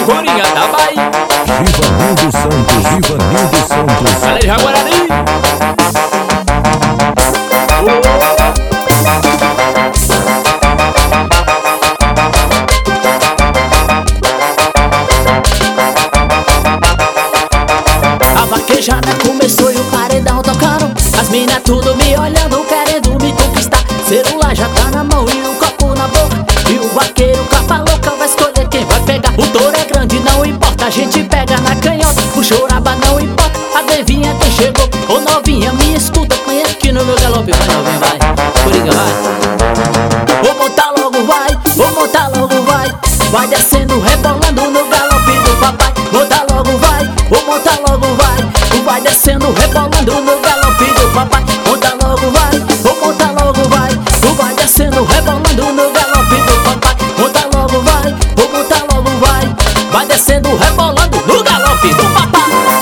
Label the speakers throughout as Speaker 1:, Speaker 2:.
Speaker 1: Coringa da Bahia.
Speaker 2: Givanildo Santos.
Speaker 1: Galera de Jaguarari.
Speaker 3: A vaquejada começou e o paredão tocando. As minas tudo me olhando, querendo me conquistar. Celular já tá na mão e o copo na boca. E o vaqueiro capa louca vai escolher quem vai pegar. O touro é grande, não importa, a gente pega na canhota. O choraba não importa, a devinha quem chegou. Ô novinha, me escuta, põe aqui no meu galope. Vai novinha, vai, Coringa vai. Vou montar logo, vai, vou montar logo, vai. Vai descendo, rebolando no galope do papai. Montar logo, vai, vou montar logo, vai. Vai descendo, rebolando no galope do papai. Montar logo, vai, vou montar logo, vai. Vai descendo, rebolando no galope do papai. Montar logo, vai, vou montar logo, vai. Vai descendo, rebolando no galope do papai.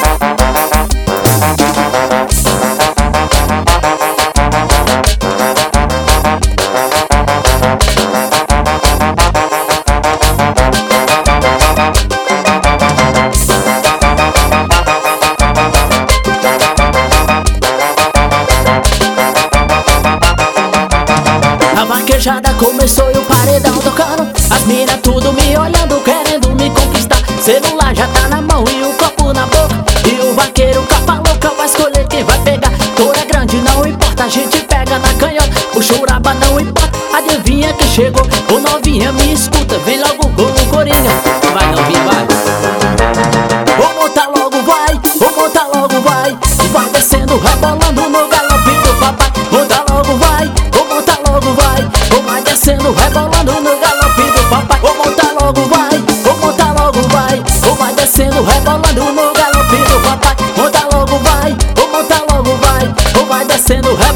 Speaker 3: A vaquejada começou e o paredão tocando. As minas tudo me olhando, querendo me conquistar. Celular já tá na mão e o copo na boca. E o vaqueiro capa louca vai escolher quem vai pegar. Touro é grande, não importa, a gente pega na canhota. O choraba não importa, adivinha quem chegou. Ô novinha, me escuta, vem logo com o Coringa. Vai novinha, vai. Vou montar logo, vai, vou montar logo, vai. Vai descendo, rebolando no galope do papai. Montar logo, vai, vou montar logo, vai. Vai descendo, rebolando no galope do papai. Vou montar logo, vai, vou montar logo, vai. Vai descendo, rebolando no galope do papai. Montar logo, vai, vou montar logo, vai. Vai descendo, rebolando